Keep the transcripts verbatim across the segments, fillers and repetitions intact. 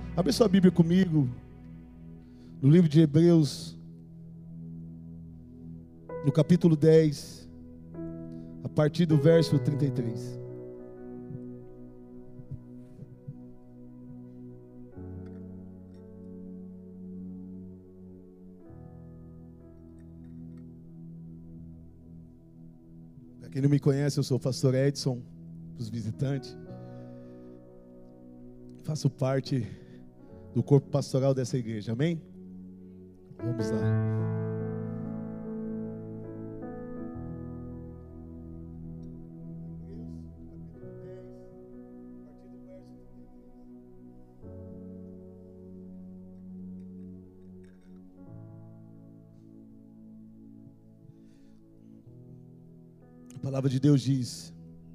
Abre sua Bíblia comigo, no livro de Hebreus, no capítulo dez, a partir do verso trinta e três. Para quem não me conhece, eu sou o pastor Edson, para os visitantes. Faço parte do corpo pastoral dessa igreja, amém? Vamos lá. A palavra de Deus diz: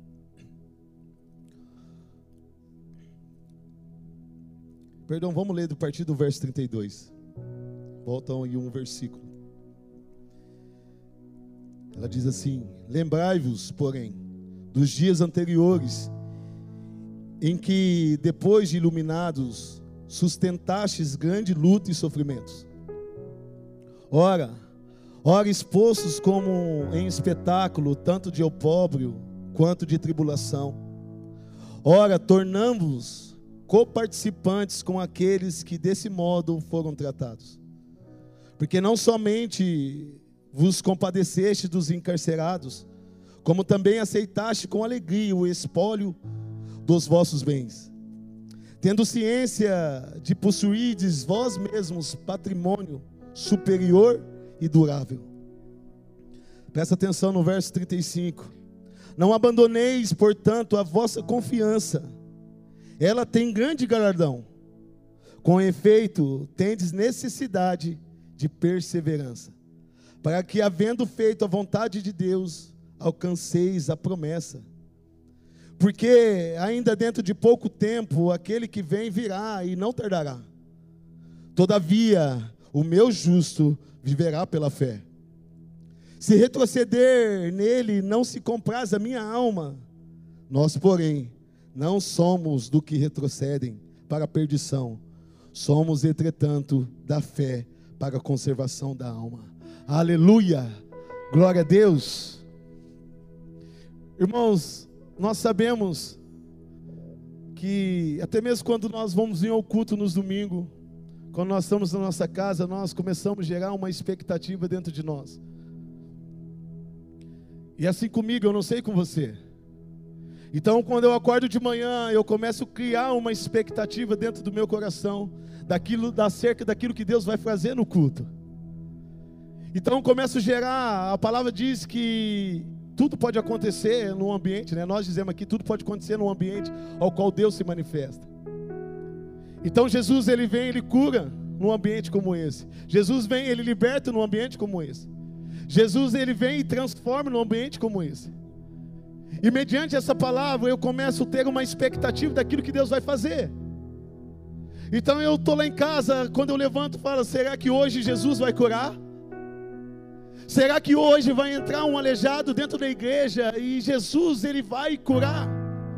Perdão, vamos ler do partir do verso trinta e dois. Voltam em um versículo. Ela diz assim: Lembrai-vos, porém, dos dias anteriores, em que, depois de iluminados, sustentastes grande luta e sofrimentos. Ora, ora expostos como em espetáculo, tanto de opróbrio quanto de tribulação. Ora, tornamo-vos coparticipantes com aqueles que desse modo foram tratados. Porque não somente vos compadeceste dos encarcerados, como também aceitaste com alegria o espólio dos vossos bens, tendo ciência de possuirdes vós mesmos patrimônio superior e durável. Presta atenção no verso trinta e cinco. Não abandoneis, portanto, a vossa confiança, ela tem grande galardão. Com efeito, tendes necessidade de perseverança, para que, havendo feito a vontade de Deus, alcanceis a promessa. Porque ainda dentro de pouco tempo, aquele que vem virá e não tardará. Todavia, o meu justo viverá pela fé. Se retroceder nele, não se compraz a minha alma. Nós, porém, não somos do que retrocedem para a perdição, somos, entretanto, da fé para a conservação da alma. Aleluia! Glória a Deus! Irmãos, nós sabemos que até mesmo quando nós vamos vir ao culto nos domingos, quando nós estamos na nossa casa, nós começamos a gerar uma expectativa dentro de nós. E assim comigo, eu não sei com você. Então, quando eu acordo de manhã, eu começo a criar uma expectativa dentro do meu coração, daquilo, acerca daquilo que Deus vai fazer no culto. Então, eu começo a gerar, a palavra diz que tudo pode acontecer no ambiente, né? Nós dizemos aqui, tudo pode acontecer no ambiente ao qual Deus se manifesta. Então, Jesus, ele vem, ele cura num ambiente como esse. Jesus vem, ele liberta num ambiente como esse. Jesus, ele vem e transforma num ambiente como esse. E mediante essa palavra eu começo a ter uma expectativa daquilo que Deus vai fazer. Então eu estou lá em casa, quando eu levanto, falo: será que hoje Jesus vai curar? Será que hoje vai entrar um aleijado dentro da igreja e Jesus, ele vai curar?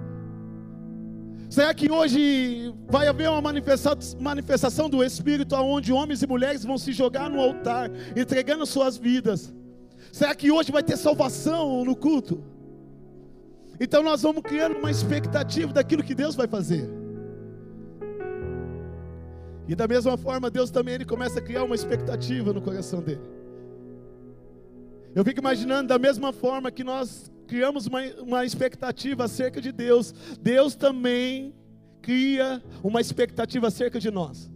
Será que hoje vai haver uma manifestação do Espírito, onde homens e mulheres vão se jogar no altar, entregando suas vidas? Será que hoje vai ter salvação no culto? Então nós vamos criando uma expectativa daquilo que Deus vai fazer. E da mesma forma, Deus também, ele começa a criar uma expectativa no coração dele. Eu fico imaginando, da mesma forma que nós criamos uma, uma expectativa acerca de Deus, Deus também cria uma expectativa acerca de nós.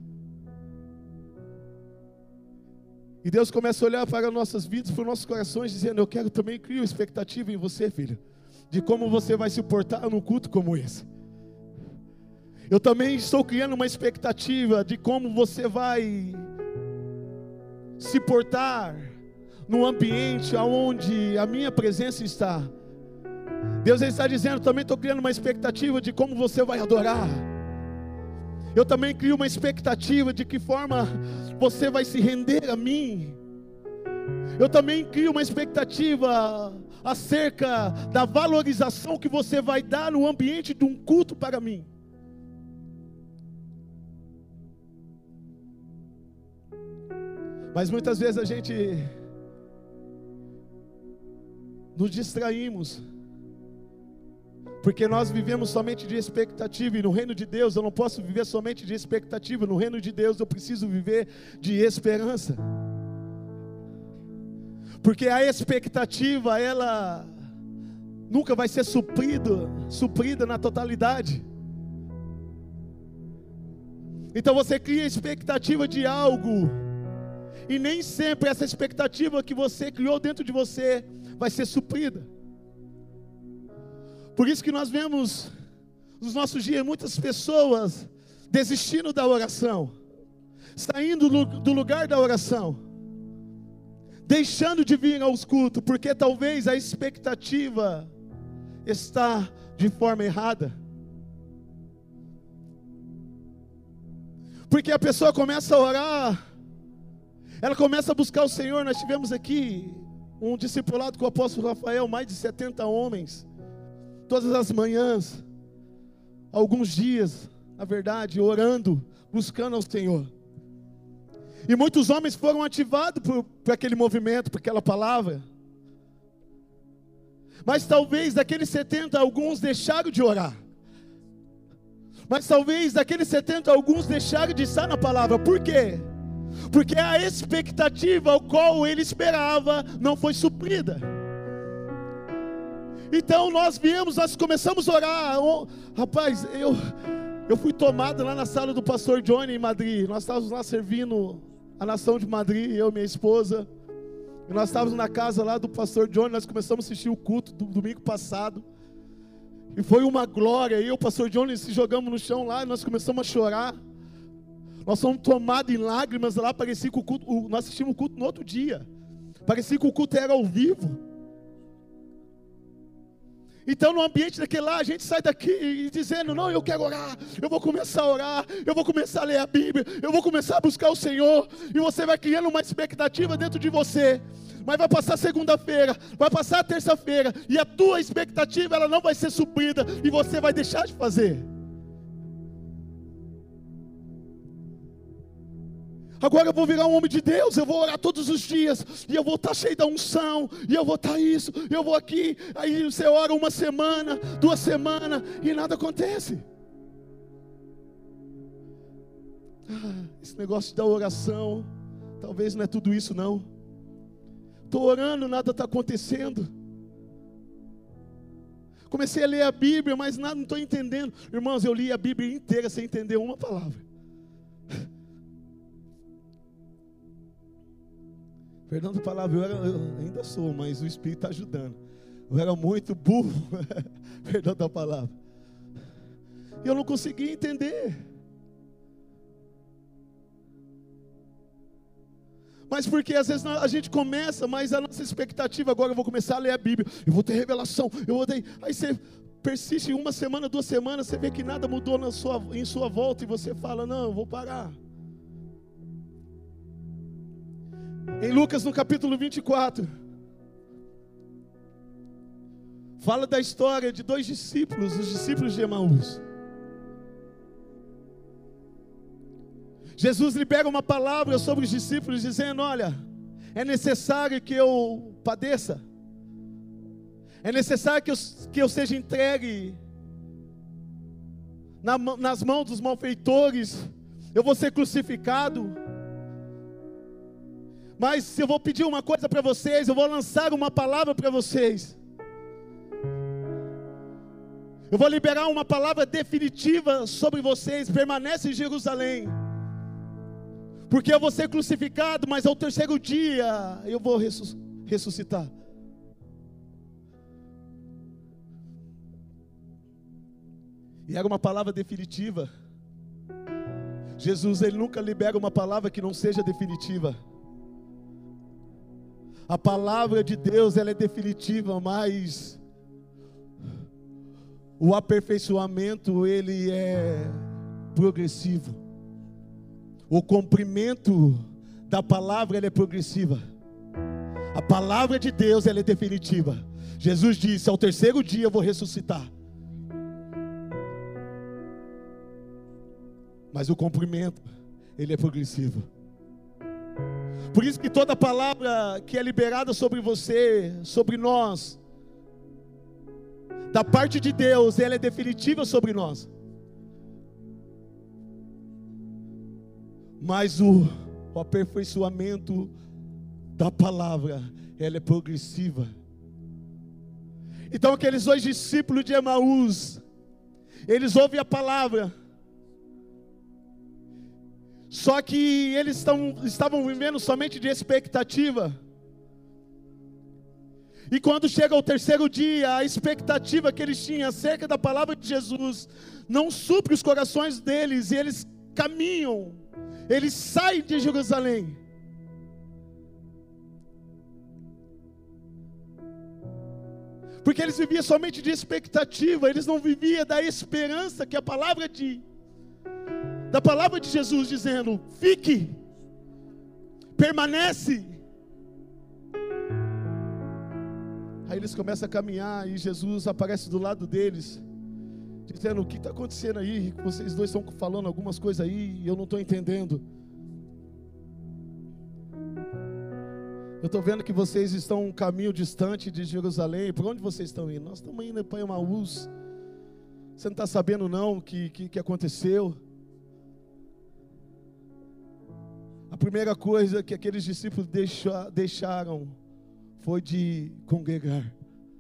E Deus começa a olhar para nossas vidas, para os nossos corações, dizendo: eu quero também criar uma expectativa em você, filho, de como você vai se portar num culto como esse. Eu também estou criando uma expectativa de como você vai se portar num ambiente onde a minha presença está. Deus está dizendo: também estou criando uma expectativa de como você vai adorar. Eu também crio uma expectativa de que forma você vai se render a mim. Eu também crio uma expectativa acerca da valorização que você vai dar no ambiente de um culto para mim. Mas muitas vezes a gente nos distraímos, porque nós vivemos somente de expectativa, e no reino de Deus eu não posso viver somente de expectativa, no reino de Deus eu preciso viver de esperança. Porque a expectativa, ela nunca vai ser suprida, suprida na totalidade. Então você cria expectativa de algo, e nem sempre essa expectativa que você criou dentro de você vai ser suprida. Por isso que nós vemos nos nossos dias muitas pessoas desistindo da oração, saindo do lugar da oração, deixando de vir aos cultos, porque talvez a expectativa está de forma errada. Porque a pessoa começa a orar, ela começa a buscar o Senhor. Nós tivemos aqui um discipulado com o apóstolo Rafael, mais de setenta homens, todas as manhãs, alguns dias, na verdade, orando, buscando ao Senhor. E muitos homens foram ativados por, por aquele movimento, por aquela palavra. Mas talvez daqueles setenta, alguns deixaram de orar. Mas talvez daqueles setenta, alguns deixaram de estar na palavra. Por quê? Porque a expectativa ao qual ele esperava não foi suprida. Então nós viemos, nós começamos a orar. Oh, rapaz, eu, eu fui tomado lá na sala do pastor Johnny em Madrid. Nós estávamos lá servindo a nação de Madrid, eu e minha esposa. E nós estávamos na casa lá do pastor Johnny. Nós começamos a assistir o culto do domingo passado. E foi uma glória. Eu e o pastor Johnny se jogamos no chão lá e nós começamos a chorar. Nós fomos tomados em lágrimas lá. Parecia que o culto, nós assistimos o culto no outro dia. Parecia que o culto era ao vivo. Então no ambiente daquele lá, a gente sai daqui e dizendo, não, eu quero orar, eu vou começar a orar, eu vou começar a ler a Bíblia, eu vou começar a buscar o Senhor, e você vai criando uma expectativa dentro de você, mas vai passar segunda-feira, vai passar terça-feira, e a tua expectativa ela não vai ser suprida, e você vai deixar de fazer. Agora eu vou virar um homem de Deus, eu vou orar todos os dias, e eu vou estar cheio da unção, e eu vou estar isso, eu vou aqui. Aí você ora uma semana, duas semanas, e nada acontece. Ah, esse negócio da oração, talvez não é tudo isso não. Estou orando, nada está acontecendo. Comecei a ler a Bíblia, mas nada, não estou entendendo. Irmãos, eu li a Bíblia inteira sem entender uma palavra. Perdão da palavra, eu, era, eu ainda sou, mas o Espírito está ajudando. Eu era muito burro, perdão da palavra. E eu não conseguia entender. Mas porque às vezes a gente começa, mas a nossa expectativa, agora eu vou começar a ler a Bíblia, eu vou ter revelação, eu vou ter... Aí você persiste uma semana, duas semanas, você vê que nada mudou na sua, em sua volta, e você fala, não, eu vou parar. Em Lucas, no capítulo vinte e quatro, fala da história de dois discípulos, os discípulos de Emaús. Jesus libera uma palavra sobre os discípulos, dizendo, olha, é necessário que eu padeça, é necessário que eu, que eu seja entregue na, nas mãos dos malfeitores, eu vou ser crucificado. Mas se eu vou pedir uma coisa para vocês, eu vou lançar uma palavra para vocês. Eu vou liberar uma palavra definitiva sobre vocês. Permanece em Jerusalém, porque eu vou ser crucificado, mas ao terceiro dia eu vou ressuscitar. E era uma palavra definitiva. Jesus, ele nunca libera uma palavra que não seja definitiva. A palavra de Deus, ela é definitiva, mas o aperfeiçoamento, ele é progressivo. O cumprimento da palavra, ela é progressiva. A palavra de Deus, ela é definitiva. Jesus disse, ao terceiro dia eu vou ressuscitar. Mas o cumprimento, ele é progressivo. Por isso que toda palavra que é liberada sobre você, sobre nós, da parte de Deus, ela é definitiva sobre nós. Mas o, o aperfeiçoamento da palavra, ela é progressiva. Então aqueles dois discípulos de Emaús, eles ouvem a palavra, só que eles estão, estavam vivendo somente de expectativa. E quando chega o terceiro dia, a expectativa que eles tinham acerca da palavra de Jesus não supre os corações deles, e eles caminham, eles saem de Jerusalém. Porque eles viviam somente de expectativa, eles não viviam da esperança que a palavra de, da palavra de Jesus dizendo, fique, permanece. Aí eles começam a caminhar e Jesus aparece do lado deles, dizendo, o que está acontecendo aí? Vocês dois estão falando algumas coisas aí e eu não estou entendendo. Eu estou vendo que vocês estão um caminho distante de Jerusalém. Por onde vocês estão indo? Nós estamos indo para Emaús. Você não está sabendo não o que, que, que aconteceu? A primeira coisa que aqueles discípulos deixa, deixaram foi de congregar.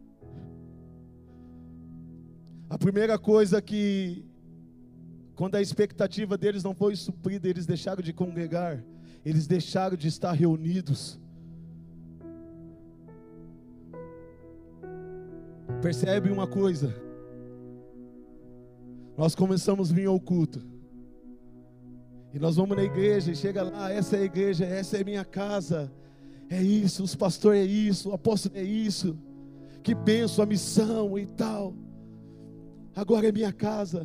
A primeira coisa que, quando a expectativa deles não foi suprida, eles deixaram de congregar. Eles deixaram de estar reunidos. Percebe uma coisa? Nós começamos a vir ao culto. E nós vamos na igreja e chega lá, essa é a igreja, essa é a minha casa. É isso, os pastores é isso, o apóstolo é isso. Que benção a missão e tal. Agora é minha casa.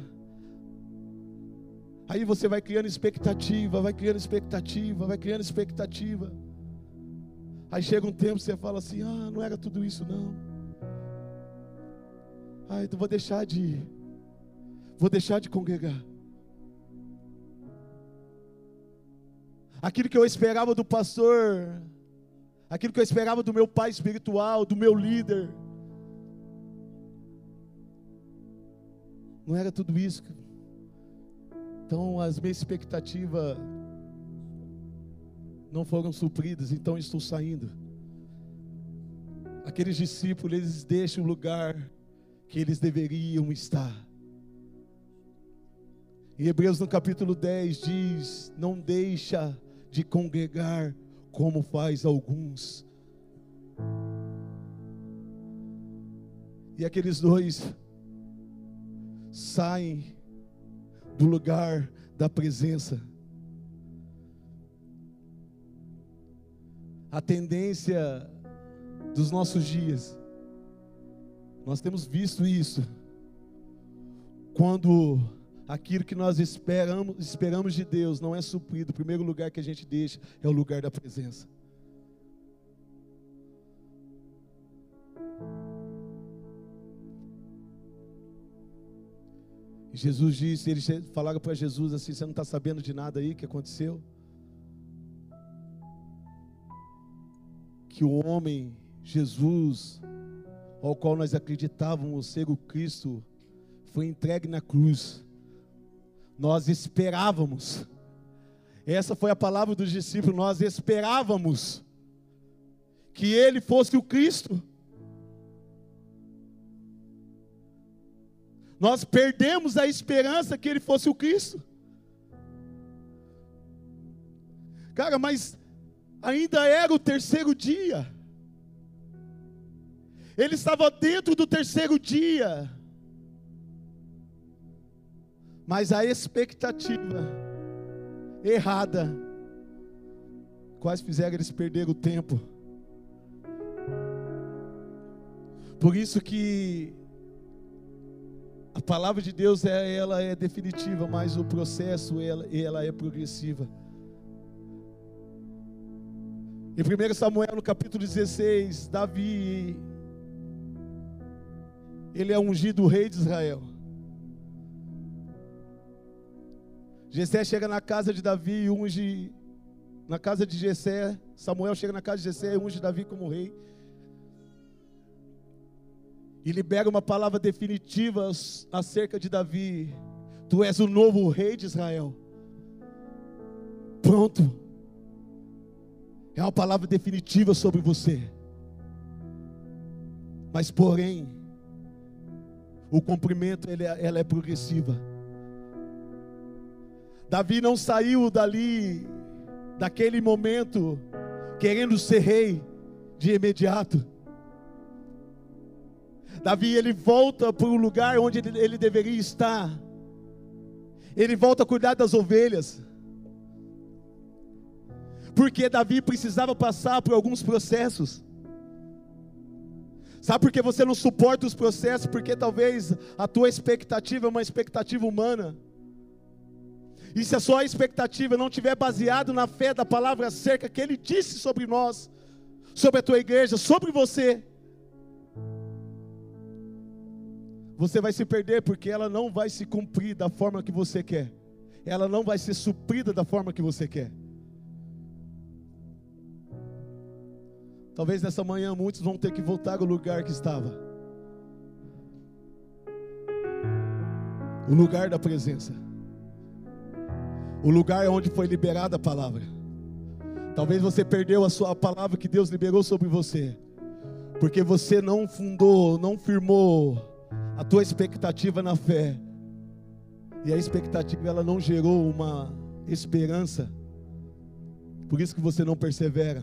Aí você vai criando expectativa, vai criando expectativa, vai criando expectativa. Aí chega um tempo que você fala assim, ah, não era tudo isso não. Ah, então vou deixar de ir. Vou deixar de congregar. Aquilo que eu esperava do pastor, aquilo que eu esperava do meu pai espiritual, do meu líder, não era tudo isso. Então as minhas expectativas não foram supridas, então estou saindo. Aqueles discípulos, eles deixam o lugar que eles deveriam estar. Em Hebreus no capítulo dez diz, não deixa de congregar como faz alguns. E aqueles dois saem do lugar da presença. A tendência dos nossos dias, nós temos visto isso, quando aquilo que nós esperamos, esperamos de Deus não é suprido, o primeiro lugar que a gente deixa é o lugar da presença. E Jesus disse, eles falaram para Jesus assim, você não está sabendo de nada aí que aconteceu? Que o homem, Jesus, ao qual nós acreditávamos ser o Cristo, foi entregue na cruz. Nós esperávamos, essa foi a palavra dos discípulos, nós esperávamos que Ele fosse o Cristo. Nós perdemos a esperança que Ele fosse o Cristo. Cara, mas ainda era o terceiro dia. Ele estava dentro do terceiro dia. Mas a expectativa errada quase fizeram eles perderem o tempo. Por isso que a palavra de Deus é, ela é definitiva, mas o processo ela, ela é progressiva. Em primeiro Samuel no capítulo dezesseis, Davi, ele é ungido rei de Israel. Jessé chega na casa de Davi e unge na casa de Jessé. Samuel chega na casa de Jessé e unge Davi como rei. E libera uma palavra definitiva acerca de Davi. Tu és o novo rei de Israel. Pronto. É uma palavra definitiva sobre você. Mas porém, o cumprimento ele, ela é progressiva. Davi não saiu dali, daquele momento, querendo ser rei de imediato. Davi, ele volta para o lugar onde ele, ele deveria estar. Ele volta a cuidar das ovelhas. Porque Davi precisava passar por alguns processos. Sabe por que você não suporta os processos? Porque talvez a tua expectativa é uma expectativa humana. E se a sua expectativa não estiver baseada na fé da palavra acerca que Ele disse sobre nós, sobre a tua igreja, sobre você, você vai se perder, porque ela não vai se cumprir da forma que você quer. Ela não vai ser suprida da forma que você quer. Talvez nessa manhã muitos vão ter que voltar ao lugar que estava. O lugar da presença. O lugar onde foi liberada a palavra. Talvez você perdeu a sua a palavra que Deus liberou sobre você, porque você não fundou, não firmou a tua expectativa na fé. E a expectativa, ela não gerou uma esperança. Por isso que você não persevera.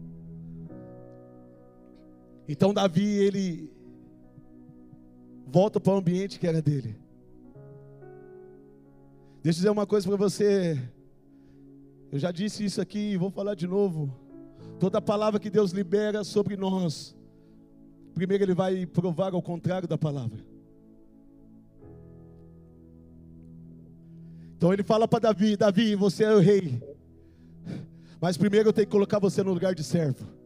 Então Davi, ele volta para o ambiente que era dele. Deixa eu dizer uma coisa para você. Eu já disse isso aqui e vou falar de novo. Toda palavra que Deus libera sobre nós, primeiro Ele vai provar ao contrário da palavra. Então Ele fala para Davi: Davi, você é o rei, mas primeiro eu tenho que colocar você no lugar de servo.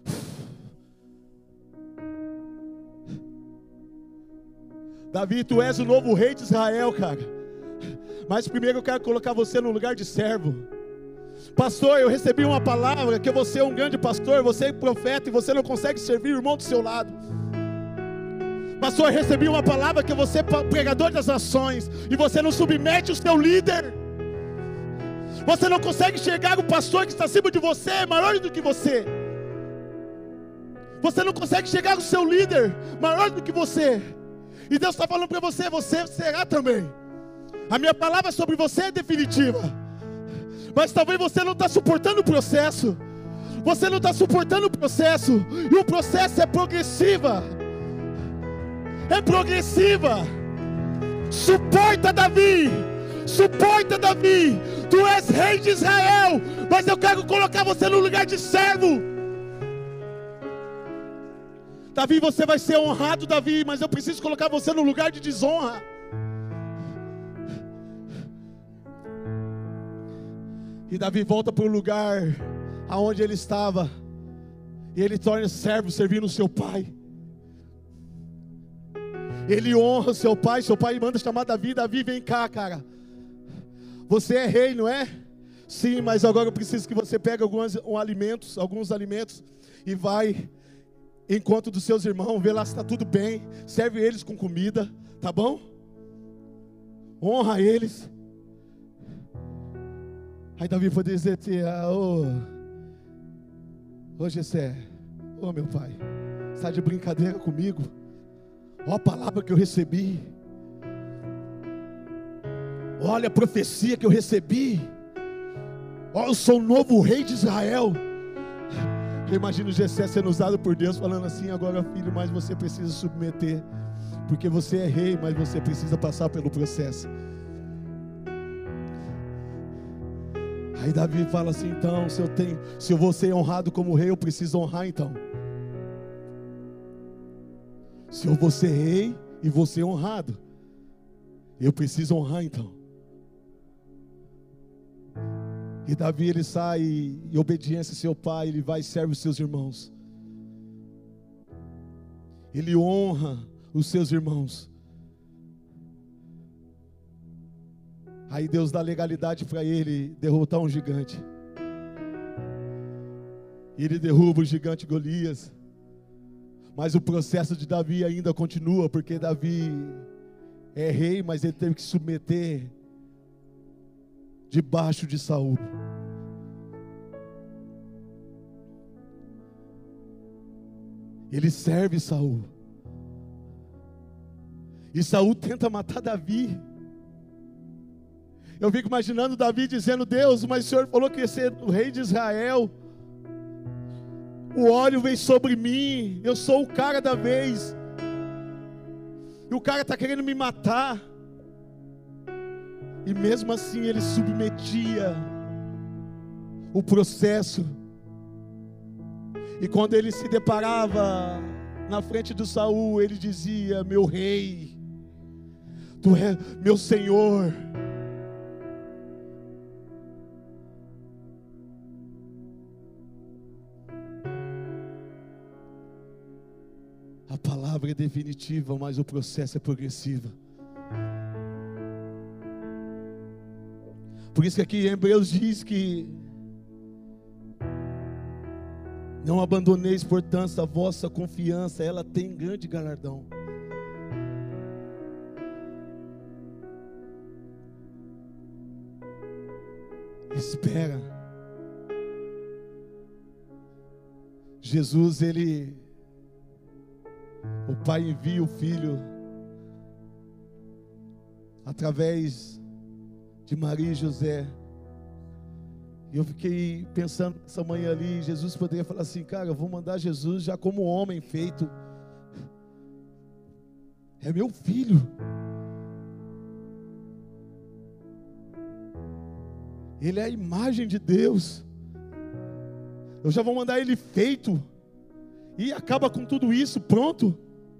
Davi, tu és o novo rei de Israel, cara, mas primeiro eu quero colocar você no lugar de servo. Pastor, eu recebi uma palavra que você é um grande pastor, você é profeta e você não consegue servir o irmão do seu lado. Pastor, eu recebi uma palavra que você é pregador das nações e você não submete o seu líder. Você não consegue enxergar o pastor que está acima de você, é maior do que você. Você não consegue enxergar o seu líder, maior do que você. E Deus está falando para você: você será também. A minha palavra sobre você é definitiva. Mas talvez você não está suportando o processo. Você não está suportando o processo. E o processo é progressiva. É progressiva. Suporta, Davi. Suporta, Davi. Tu és rei de Israel, mas eu quero colocar você no lugar de servo. Davi, você vai ser honrado, Davi, mas eu preciso colocar você no lugar de desonra. E Davi volta para o lugar aonde ele estava, e ele torna servo, servindo o seu pai. Ele honra o seu pai. Seu pai manda chamar Davi: Davi, vem cá, cara, você é rei, não é? Sim, mas agora eu preciso que você pegue alguns um alimentos, alguns alimentos e vai encontro dos seus irmãos, vê lá se está tudo bem, serve eles com comida, tá bom? Honra eles. Aí Davi foi dizer: ô ô Jessé, ô meu pai, está de brincadeira comigo? Ó a palavra que eu recebi, olha a profecia que eu recebi, ó, eu sou o novo rei de Israel. Eu imagino Jessé sendo usado por Deus, falando assim: agora filho, mas você precisa submeter, porque você é rei, mas você precisa passar pelo processo. Aí Davi fala assim: então, se eu tenho, se eu vou ser honrado como rei, eu preciso honrar então. Se eu vou ser rei e vou ser honrado, eu preciso honrar então. E Davi, ele sai em obediência ao seu pai, ele vai e serve os seus irmãos. Ele honra os seus irmãos. Aí Deus dá legalidade para ele derrotar um gigante. E ele derruba o gigante Golias. Mas o processo de Davi ainda continua, porque Davi é rei, mas ele teve que se submeter debaixo de Saul. Ele serve Saul. E Saul tenta matar Davi. Eu fico imaginando Davi dizendo: Deus, mas o Senhor falou que ia ser o rei de Israel. O óleo vem sobre mim. Eu sou o cara da vez. E o cara está querendo me matar. E mesmo assim ele submetia o processo. E quando ele se deparava na frente do Saul, ele dizia: meu rei, tu és meu senhor. A palavra é definitiva, mas o processo é progressivo. Por isso que aqui em Hebreus diz que não abandoneis, portanto, a vossa confiança, ela tem grande galardão. Espera. Jesus, ele, o Pai envia o Filho através de Maria e José. E eu fiquei pensando essa manhã ali, Jesus poderia falar assim: cara, eu vou mandar Jesus já como homem feito. É meu filho. Ele é a imagem de Deus. Eu já vou mandar ele feito. E acaba com tudo isso, pronto.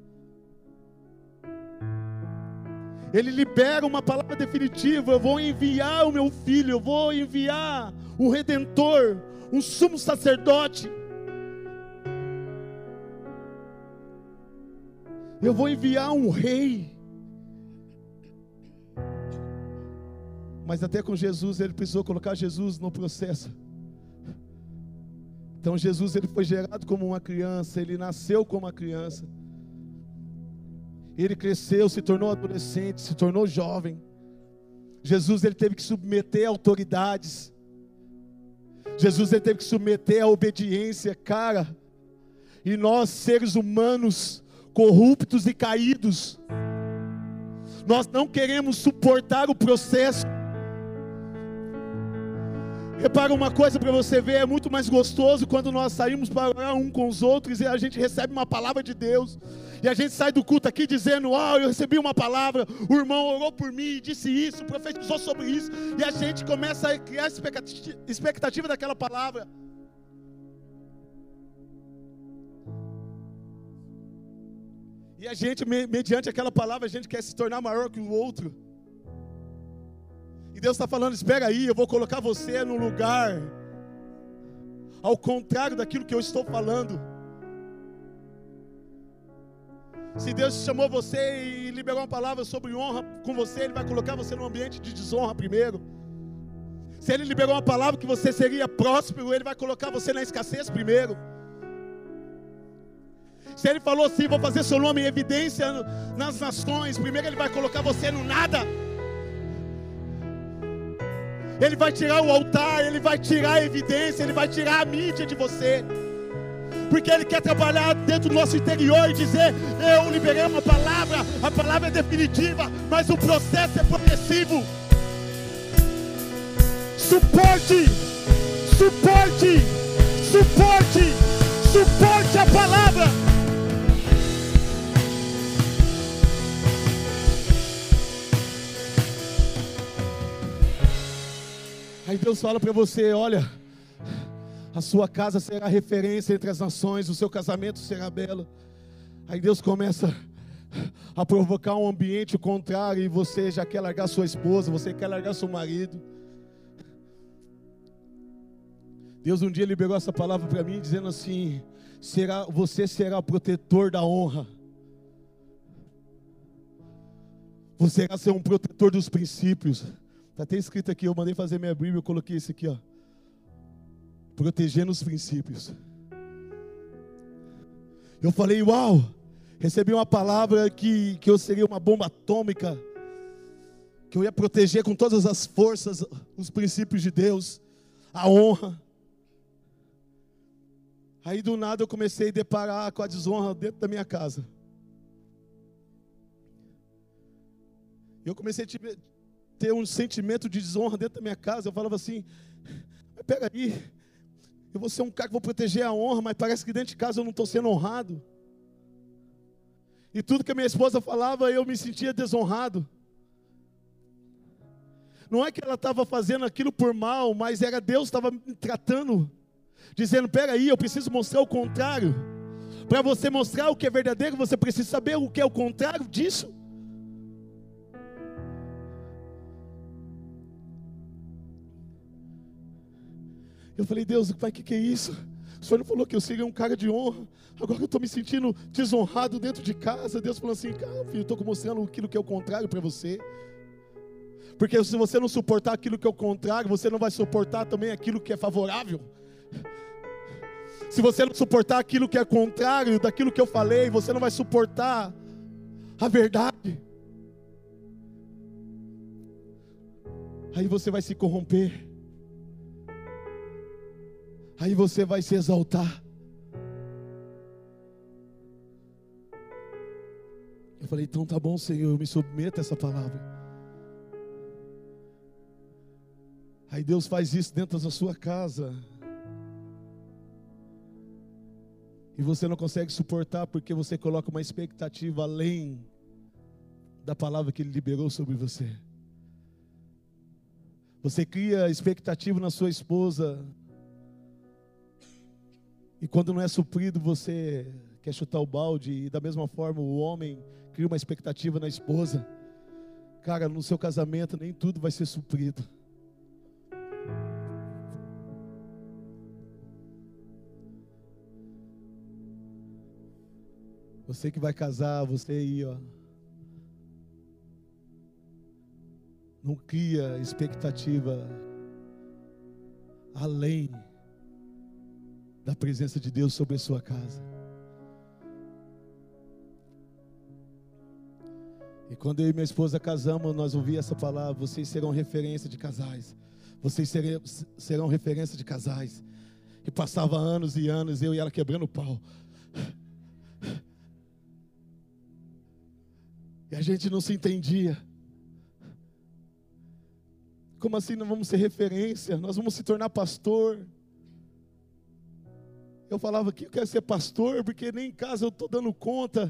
Ele libera uma palavra definitiva: eu vou enviar o meu filho, eu vou enviar um redentor, um sumo sacerdote. Eu vou enviar um rei. Mas até com Jesus, ele precisou colocar Jesus no processo. Então Jesus, ele foi gerado como uma criança, ele nasceu como uma criança. Ele cresceu, se tornou adolescente, se tornou jovem. Jesus, ele teve que submeter a autoridades. Jesus, ele teve que submeter a obediência, cara. E nós, seres humanos, corruptos e caídos, nós não queremos suportar o processo. Repara uma coisa para você ver, é muito mais gostoso quando nós saímos para orar um com os outros e a gente recebe uma palavra de Deus. E a gente sai do culto aqui dizendo: ó, oh, eu recebi uma palavra, o irmão orou por mim, disse isso, profetizou sobre isso. E a gente começa a criar expectativa daquela palavra. E a gente, mediante aquela palavra, a gente quer se tornar maior que o outro. E Deus está falando: espera aí, eu vou colocar você no lugar ao contrário daquilo que eu estou falando. Se Deus chamou você e liberou uma palavra sobre honra com você, Ele vai colocar você num ambiente de desonra primeiro. Se Ele liberou uma palavra que você seria próspero, Ele vai colocar você na escassez primeiro. Se Ele falou assim: vou fazer seu nome em evidência nas nações, primeiro Ele vai colocar você no nada. Ele vai tirar o altar, Ele vai tirar a evidência, Ele vai tirar a mídia de você. Porque Ele quer trabalhar dentro do nosso interior e dizer: eu liberei uma palavra, a palavra é definitiva, mas o processo é progressivo. Suporte, suporte, suporte, suporte a palavra. Aí Deus fala para você: olha, a sua casa será referência entre as nações, o seu casamento será belo. Aí Deus começa a provocar um ambiente contrário e você já quer largar sua esposa, você quer largar seu marido. Deus um dia liberou essa palavra para mim dizendo assim: será, você será o protetor da honra. Você irá ser um protetor dos princípios. Está até escrito aqui, eu mandei fazer minha Bíblia, eu coloquei isso aqui, ó. protegendo os princípios. Eu falei, uau, recebi uma palavra que, que eu seria uma bomba atômica, que eu ia proteger com todas as forças os princípios de Deus, a honra. Aí do nada eu comecei a deparar com a desonra dentro da minha casa. Eu comecei a ter um sentimento de desonra dentro da minha casa. Eu falava assim, mas pega aí, eu vou ser um cara que vou proteger a honra, mas parece que dentro de casa eu não estou sendo honrado. E tudo que a minha esposa falava, eu me sentia desonrado. Não é que ela estava fazendo aquilo por mal, mas era Deus que estava me tratando, dizendo, pera aí, eu preciso mostrar o contrário. Para você mostrar o que é verdadeiro, você precisa saber o que é o contrário disso. Eu falei, Deus, o que, que é isso? O Senhor não falou que eu seria um cara de honra, agora eu estou me sentindo desonrado dentro de casa. Deus falou assim, cara, filho, eu estou mostrando aquilo que é o contrário para você. Porque se você não suportar aquilo que é o contrário, você não vai suportar também aquilo que é favorável. Se você não suportar aquilo que é contrário daquilo que eu falei, você não vai suportar a verdade. Aí você vai se corromper. Aí você vai se exaltar. Eu falei, então tá bom, Senhor, eu me submeto a essa palavra. Aí Deus faz isso dentro da sua casa. E você não consegue suportar porque você coloca uma expectativa além da palavra que Ele liberou sobre você. Você cria expectativa na sua esposa. E quando não é suprido, você quer chutar o balde. E da mesma forma o homem cria uma expectativa na esposa. Cara, no seu casamento nem tudo vai ser suprido. Você que vai casar, você aí, ó, não cria expectativa além da presença de Deus sobre a sua casa. E quando eu e minha esposa casamos, nós ouvimos essa palavra, vocês serão referência de casais. Vocês serão, serão referência de casais. E passava anos e anos, eu e ela quebrando o pau. E a gente não se entendia. Como assim não vamos ser referência? Nós vamos se tornar pastor. Eu falava que eu quero ser pastor, porque nem em casa eu estou dando conta.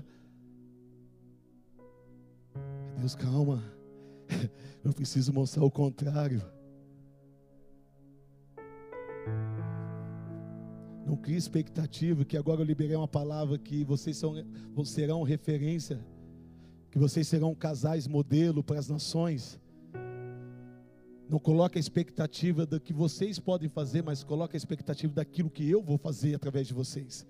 Deus, calma. Eu preciso mostrar o contrário. Não crie expectativa, que agora eu liberei uma palavra que vocês são, serão referência. Que vocês serão casais modelo para as nações. Não coloque a expectativa do que vocês podem fazer, mas coloque a expectativa daquilo que eu vou fazer através de vocês.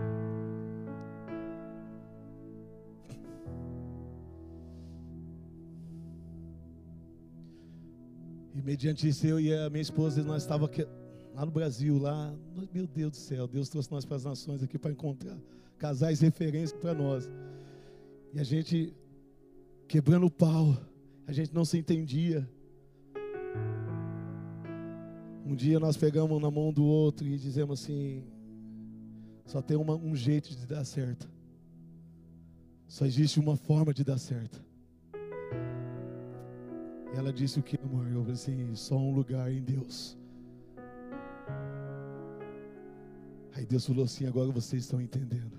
E mediante isso, eu e a minha esposa, nós estávamos aqui, lá no Brasil, lá, meu Deus do céu, Deus trouxe nós para as nações aqui para encontrar casais referência para nós. E a gente quebrando o pau, a gente não se entendia. Um dia nós pegamos na mão do outro e dizemos assim, só tem uma, um jeito de dar certo. Só existe uma forma de dar certo. E ela disse o que, amor? Eu falei assim, só um lugar em Deus. Aí Deus falou assim, agora vocês estão entendendo.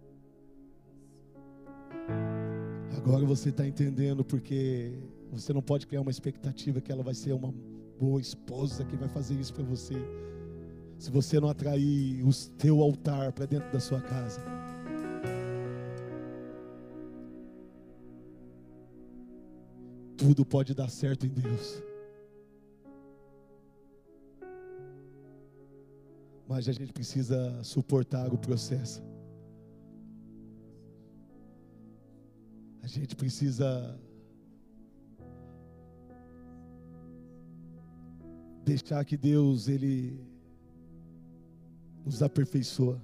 Agora você está entendendo porque você não pode criar uma expectativa que ela vai ser uma boa esposa que vai fazer isso para você, se você não atrair o teu altar para dentro da sua casa. Tudo pode dar certo em Deus, mas a gente precisa suportar o processo. A gente precisa deixar que Deus, Ele nos aperfeiçoa.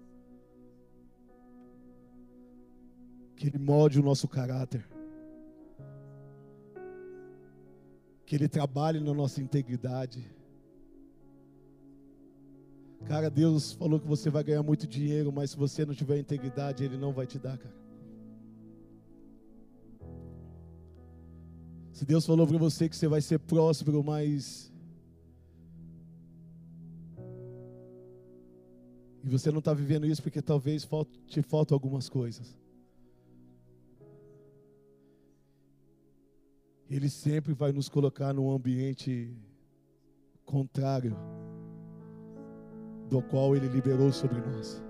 Que Ele molde o nosso caráter. Que Ele trabalhe na nossa integridade. Cara, Deus falou que você vai ganhar muito dinheiro, mas se você não tiver integridade, Ele não vai te dar, cara. Se Deus falou para você que você vai ser próspero, mas e você não está vivendo isso porque talvez te faltam algumas coisas. Ele sempre vai nos colocar num ambiente contrário do qual Ele liberou sobre nós.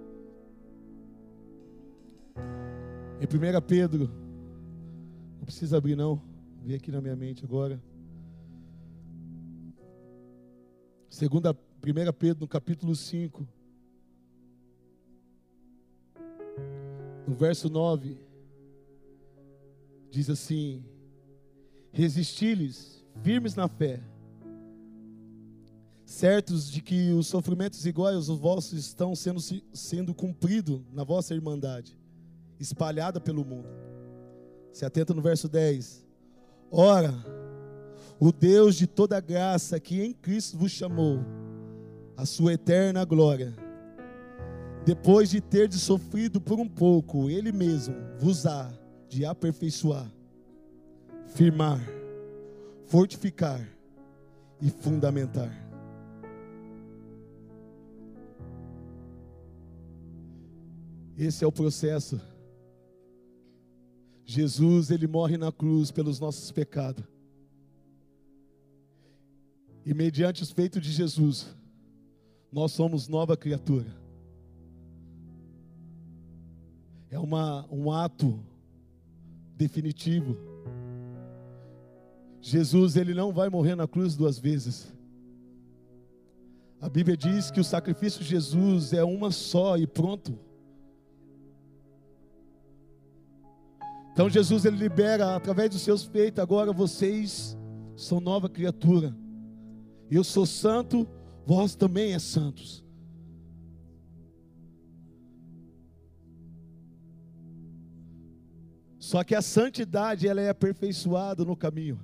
Em primeira Pedro, não precisa abrir não, vem aqui na minha mente agora. Segunda, primeira Pedro, no capítulo cinco, no verso nove, diz assim: resisti-lhes, firmes na fé, certos de que os sofrimentos iguais aos vossos estão sendo, sendo cumpridos na vossa irmandade, espalhada pelo mundo. Se atenta no verso dez. Ora, o Deus de toda graça, que em Cristo vos chamou a sua eterna glória, depois de ter sofrido por um pouco, Ele mesmo vos há de aperfeiçoar, firmar, fortificar e fundamentar. Esse é o processo. Jesus, Ele morre na cruz pelos nossos pecados. E mediante os feitos de Jesus, nós somos nova criatura. É uma, um ato definitivo. Jesus, Ele não vai morrer na cruz duas vezes. A Bíblia diz que o sacrifício de Jesus é uma só e pronto. Então Jesus, Ele libera através dos seus feitos. Agora vocês são nova criatura. Eu sou santo, vós também é santos. Só que a santidade, ela é aperfeiçoada no caminho.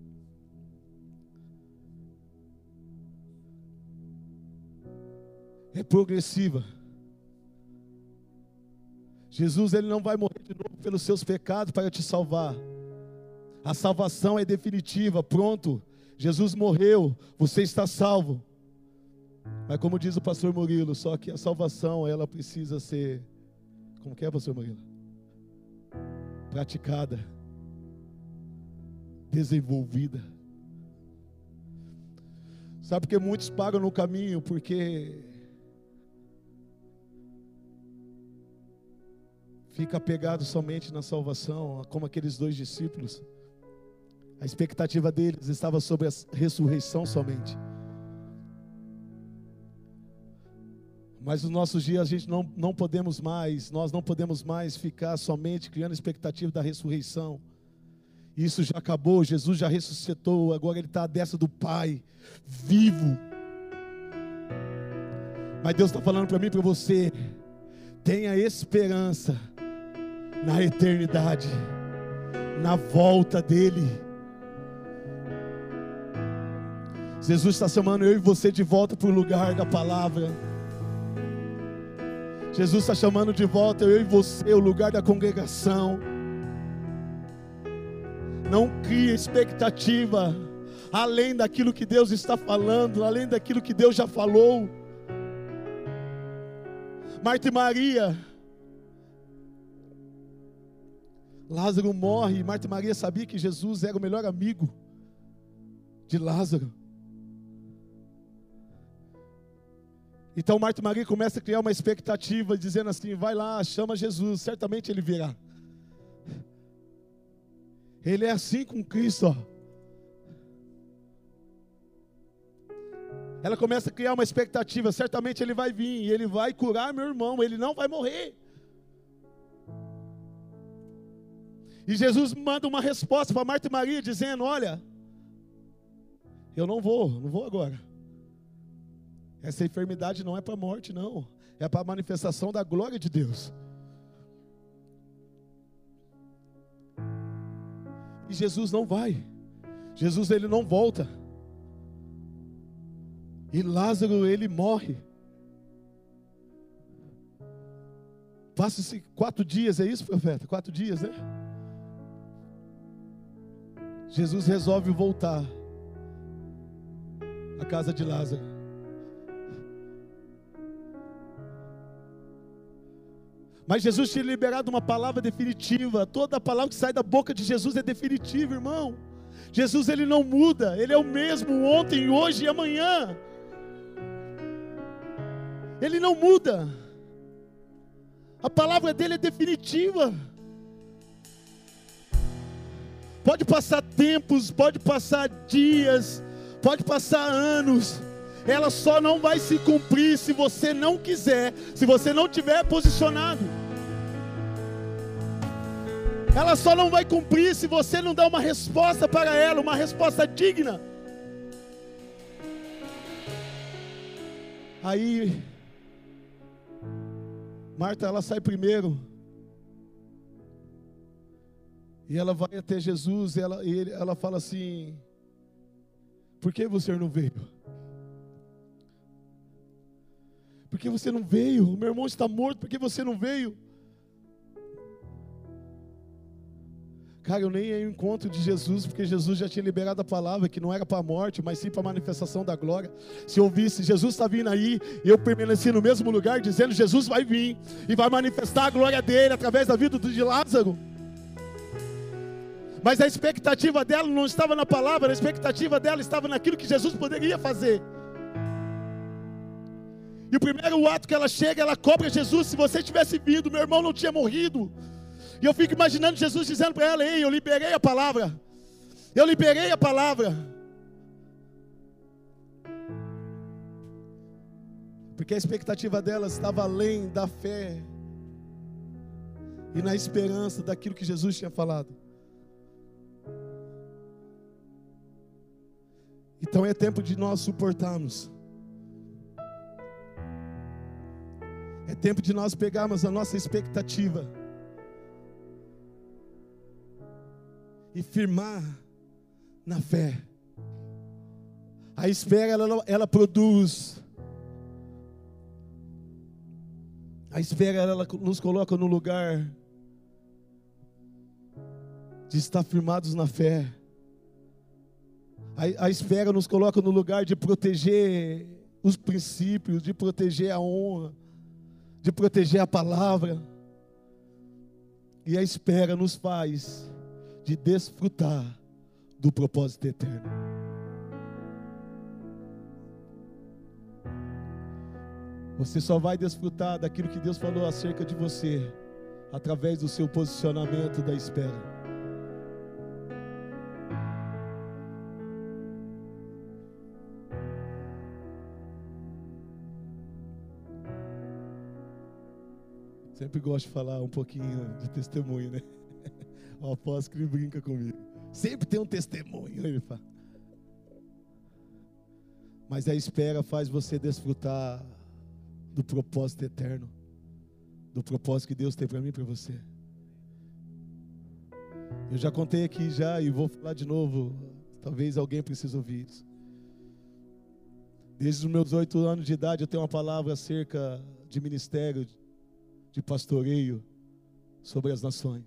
É progressiva. Jesus, Ele não vai morrer de novo pelos seus pecados para te salvar. A salvação é definitiva, pronto. Jesus morreu, você está salvo. Mas como diz o pastor Murilo, só que a salvação, ela precisa ser, como que é, pastor Murilo? Praticada, desenvolvida. Sabe por que muitos param no caminho? Porque fica apegado somente na salvação, como aqueles dois discípulos. A expectativa deles estava sobre a ressurreição somente. Mas nos nossos dias a gente não, não podemos mais, nós não podemos mais ficar somente criando expectativa da ressurreição. Isso já acabou, Jesus já ressuscitou, agora Ele está à destra do Pai, vivo. Mas Deus está falando para mim e para você, tenha esperança na eternidade, na volta dEle. Jesus está chamando eu e você de volta para o lugar da palavra. Jesus está chamando de volta eu e você o lugar da congregação. Não crie expectativa além daquilo que Deus está falando, além daquilo que Deus já falou. Marta e Maria, Lázaro morre, Marta e Maria sabia que Jesus era o melhor amigo de Lázaro. Então Marta e Maria começam a criar uma expectativa, dizendo assim, vai lá, chama Jesus, certamente Ele virá. Ele é assim com Cristo, ó. Ela começa a criar uma expectativa, certamente Ele vai vir, e Ele vai curar meu irmão, Ele não vai morrer. E Jesus manda uma resposta para Marta e Maria, dizendo, olha, eu não vou, não vou agora. Essa enfermidade não é para a morte, não. É para a manifestação da glória de Deus. E Jesus não vai. Jesus, ele não volta. E Lázaro, ele morre. Passa-se quatro dias, é isso, profeta? Quatro dias, né? Jesus resolve voltar à casa de Lázaro. Mas Jesus tinha liberado uma palavra definitiva. Toda palavra que sai da boca de Jesus é definitiva, irmão. Jesus, ele não muda. Ele é o mesmo ontem, hoje e amanhã. Ele não muda. A palavra dele é definitiva. Pode passar tempos, pode passar dias, pode passar anos. Ela só não vai se cumprir se você não quiser, se você não tiver posicionado. Ela só não vai cumprir se você não dar uma resposta para ela, uma resposta digna. Aí, Marta, ela sai primeiro. E ela vai até Jesus e ela, e ele, ela fala assim: por que você não veio? Por que você não veio? O meu irmão está morto, por que você não veio? Cara, eu nem ia ao encontro de Jesus, porque Jesus já tinha liberado a palavra, que não era para a morte, mas sim para a manifestação da glória. Se eu visse, Jesus está vindo aí, eu permaneci no mesmo lugar, dizendo: Jesus vai vir, e vai manifestar a glória dele, através da vida de Lázaro. Mas a expectativa dela não estava na palavra, a expectativa dela estava naquilo que Jesus poderia fazer. E o primeiro ato que ela chega, ela cobra Jesus: se você tivesse vindo, meu irmão não tinha morrido. E eu fico imaginando Jesus dizendo para ela: ei, eu liberei a palavra. Eu liberei a palavra. Porque a expectativa dela estava além da fé e na esperança daquilo que Jesus tinha falado. Então é tempo de nós suportarmos. É tempo de nós pegarmos a nossa expectativa e firmar na fé. A espera, ela, ela produz. A espera, ela nos coloca no lugar de estar firmados na fé. A, a espera nos coloca no lugar de proteger os princípios, de proteger a honra, de proteger a palavra. E a espera nos faz de desfrutar do propósito eterno. Você só vai desfrutar daquilo que Deus falou acerca de você através do seu posicionamento da espera. Sempre gosto de falar um pouquinho de testemunho, né? O apóstolo que brinca comigo. Sempre tem um testemunho, ele fala. Mas a espera faz você desfrutar do propósito eterno, do propósito que Deus tem para mim e para você. Eu já contei aqui já e vou falar de novo. Talvez alguém precise ouvir isso. Desde os meus oito anos de idade eu tenho uma palavra acerca de ministério, de pastoreio sobre as nações.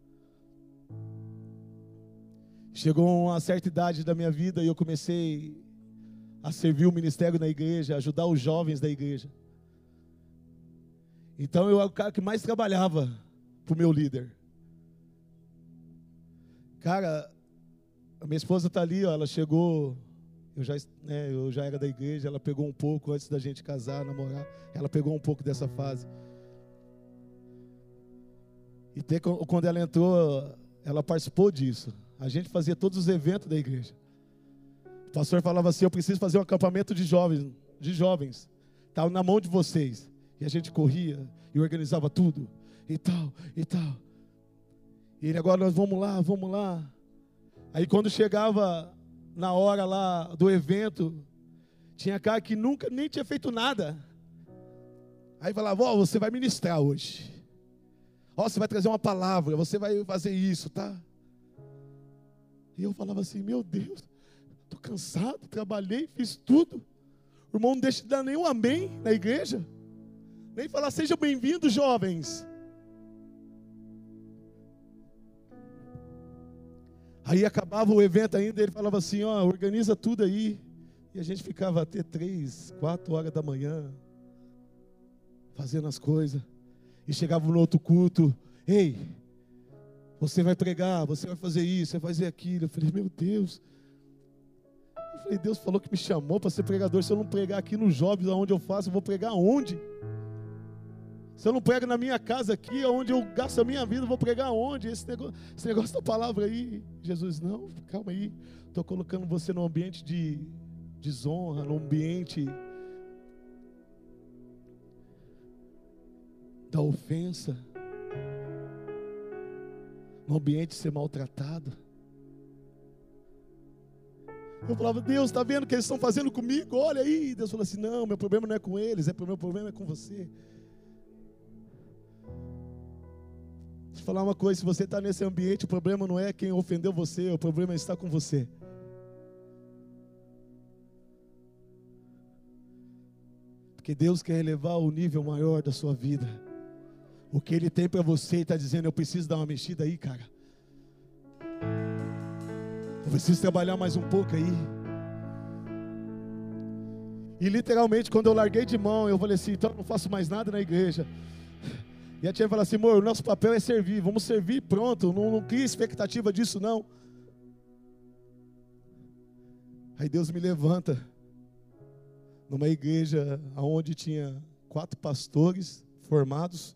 Chegou uma certa idade da minha vida e eu comecei a servir o ministério na igreja, ajudar os jovens da igreja. Então eu era o cara que mais trabalhava para o meu líder. Cara, a minha esposa está ali, ó, ela chegou, eu já, né, eu já era da igreja, ela pegou um pouco antes da gente casar, namorar, ela pegou um pouco dessa fase. E ter, quando ela entrou, ela participou disso. A gente fazia todos os eventos da igreja. O pastor falava assim: eu preciso fazer um acampamento de jovens, de jovens. Estava na mão de vocês. E a gente corria e organizava tudo. E tal, e tal. E ele: agora nós vamos lá, vamos lá. Aí quando chegava na hora lá do evento, Tinha cara que nunca nem tinha feito nada. Aí falava, ó, oh, você vai ministrar hoje. Ó, oh, você vai trazer uma palavra, você vai fazer isso, tá? E eu falava assim, meu Deus, estou cansado, trabalhei, fiz tudo. O irmão não deixa de dar nenhum amém na igreja. Nem falar, sejam bem-vindos, jovens. Aí acabava o evento ainda, ele falava assim, ó, organiza tudo aí. E a gente ficava até três, quatro horas da manhã, fazendo as coisas. E chegava no outro culto, ei, você vai pregar, você vai fazer isso, você vai fazer aquilo. Eu falei, meu Deus. Eu falei, Deus falou que me chamou para ser pregador. Se eu não pregar aqui nos jovens, onde eu faço, eu vou pregar onde? Se eu não prego na minha casa aqui, onde eu gasto a minha vida, eu vou pregar onde? Esse negócio, esse negócio da palavra aí. Jesus, não, calma aí. Estou colocando você num ambiente de desonra, num ambiente da ofensa, num ambiente de ser maltratado. Eu falava, Deus, está vendo o que eles estão fazendo comigo? Olha aí. Deus falou assim, não, meu problema não é com eles, é meu problema é com você. Deixa eu falar uma coisa, se você está nesse ambiente, o problema não é quem ofendeu você, o problema é estar com você. Porque Deus quer elevar o nível maior da sua vida. O que Ele tem para você, está dizendo, eu preciso dar uma mexida aí, cara. Eu preciso trabalhar mais um pouco aí. E literalmente, quando eu larguei de mão, eu falei assim, então eu não faço mais nada na igreja. E a tia falou assim, amor, o nosso papel é servir, vamos servir, pronto, não, não cria expectativa disso não. Aí Deus me levanta numa igreja onde tinha quatro pastores formados,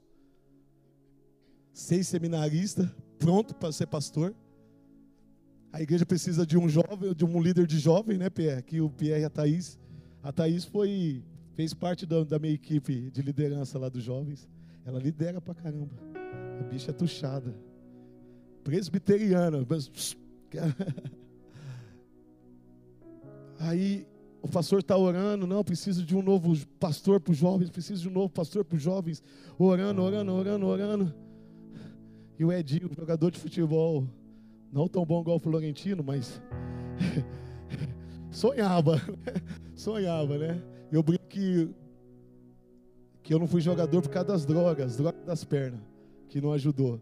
seis seminaristas, pronto para ser pastor. A igreja precisa de um jovem, de um líder de jovem, né, Pierre? Aqui o Pierre e a Thaís. A Thaís foi, fez parte da, da minha equipe de liderança lá dos jovens. Ela lidera pra caramba. A bicha é tuchada. Presbiteriana. Mas... Aí o pastor está orando. Não, preciso de um novo pastor para os jovens. Preciso de um novo pastor para os jovens. Orando, orando, orando, orando. E o Edinho, jogador de futebol, não tão bom igual o Florentino, mas sonhava. Sonhava, né? Eu brinco que que eu não fui jogador por causa das drogas, drogas das pernas, que não ajudou.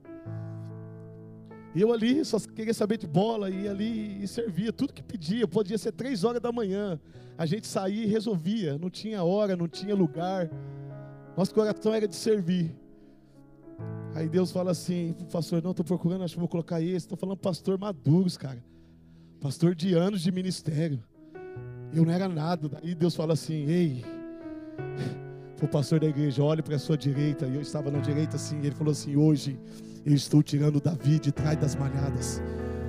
E eu ali só queria saber de bola, ia ali e servia, tudo que pedia, podia ser três horas da manhã, a gente saía e resolvia, não tinha hora, não tinha lugar, nosso coração era de servir. Aí Deus fala assim, pastor, não, estou procurando, acho que vou colocar esse, estou falando pastor maduros, cara, pastor de anos de ministério, eu não era nada. Daí Deus fala assim, ei, o pastor da igreja, olhe para a sua direita. E eu estava na direita assim, ele falou assim, hoje eu estou tirando Davi de trás das malhadas.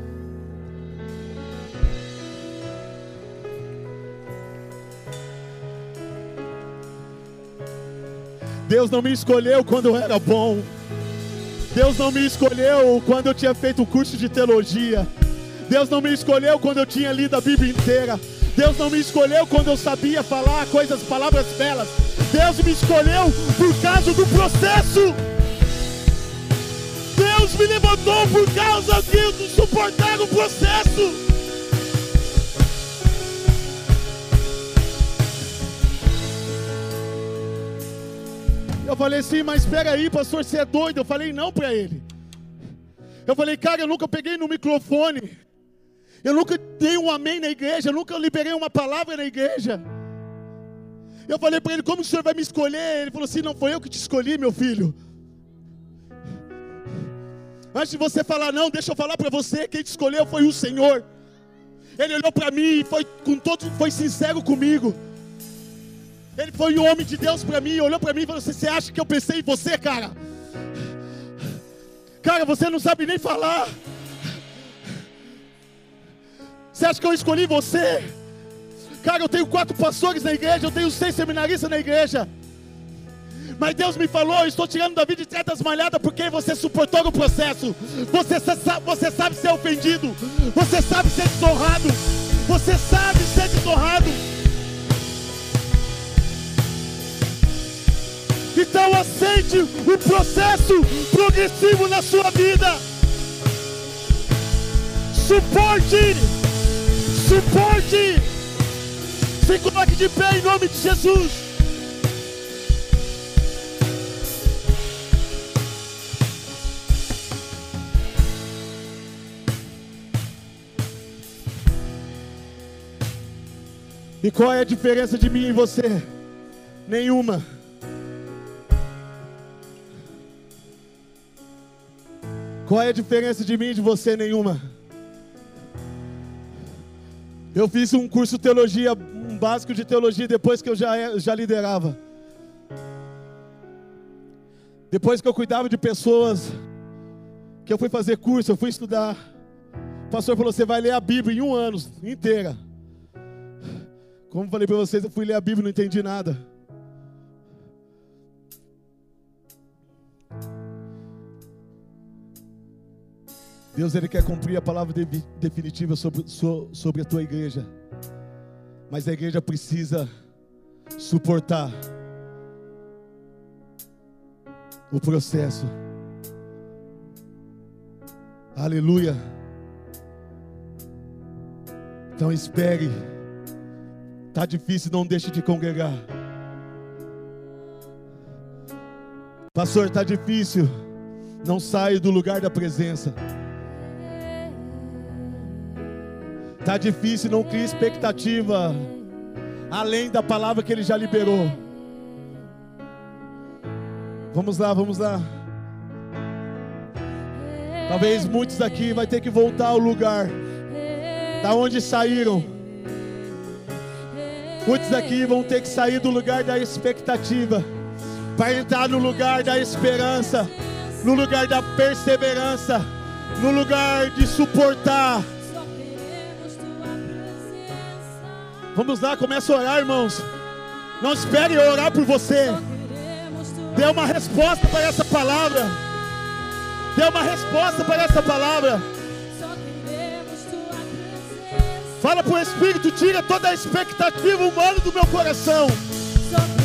Deus não me escolheu quando eu era bom. Deus não me escolheu quando eu tinha feito um curso de teologia. Deus não me escolheu quando eu tinha lido a Bíblia inteira. Deus não me escolheu quando eu sabia falar coisas, palavras belas. Deus me escolheu por causa do processo. Deus me levantou por causa de suportar o processo. Eu falei assim, mas espera aí, pastor, você é doido? Eu falei não para ele. Eu falei, cara, eu nunca peguei no microfone. Eu nunca dei um amém na igreja, eu nunca liberei uma palavra na igreja. Eu falei para ele, como o senhor vai me escolher? Ele falou assim, não foi eu que te escolhi, meu filho. Antes de você falar não, deixa eu falar para você, quem te escolheu foi o Senhor. Ele olhou para mim e foi, com todo, foi sincero comigo. Ele foi o homem de Deus para mim, olhou para mim e falou assim, você acha que eu pensei em você, cara? Cara, você não sabe nem falar. Você acha que eu escolhi você? Cara, eu tenho quatro pastores na igreja, eu tenho seis seminaristas na igreja. Mas Deus me falou, eu estou tirando Davi de trás das malhadas porque você suportou o processo. Você sabe, você sabe ser ofendido. Você sabe ser desonrado. Você sabe ser desonrado. Então aceite o processo progressivo na sua vida. Suporte, suporte. Se coloque de pé em nome de Jesus. E qual é a diferença de mim e você? Nenhuma. Qual é a diferença de mim e de você? Nenhuma. Eu fiz um curso de teologia, um básico de teologia, depois que eu já, já liderava. Depois que eu cuidava de pessoas, que eu fui fazer curso, eu fui estudar. O pastor falou, você vai ler a Bíblia em um ano inteira. Como falei para vocês, eu fui ler a Bíblia e não entendi nada. Deus, Ele quer cumprir a palavra de, definitiva sobre, sobre a tua igreja. Mas a igreja precisa suportar o processo. Aleluia. Então espere. Está difícil, não deixe de congregar. Pastor, está difícil. Não saia do lugar da presença. Está difícil, não crie expectativa além da palavra que Ele já liberou. Vamos lá, vamos lá. Talvez muitos daqui vai ter que voltar ao lugar da onde saíram. Muitos daqui vão ter que sair do lugar da expectativa para entrar no lugar da esperança, no lugar da perseverança, no lugar de suportar. Vamos lá, começa a orar, irmãos. Não espere eu orar por você. Dê uma resposta para essa palavra. Dê uma resposta para essa palavra. Fala para o Espírito, tira toda a expectativa humana do meu coração.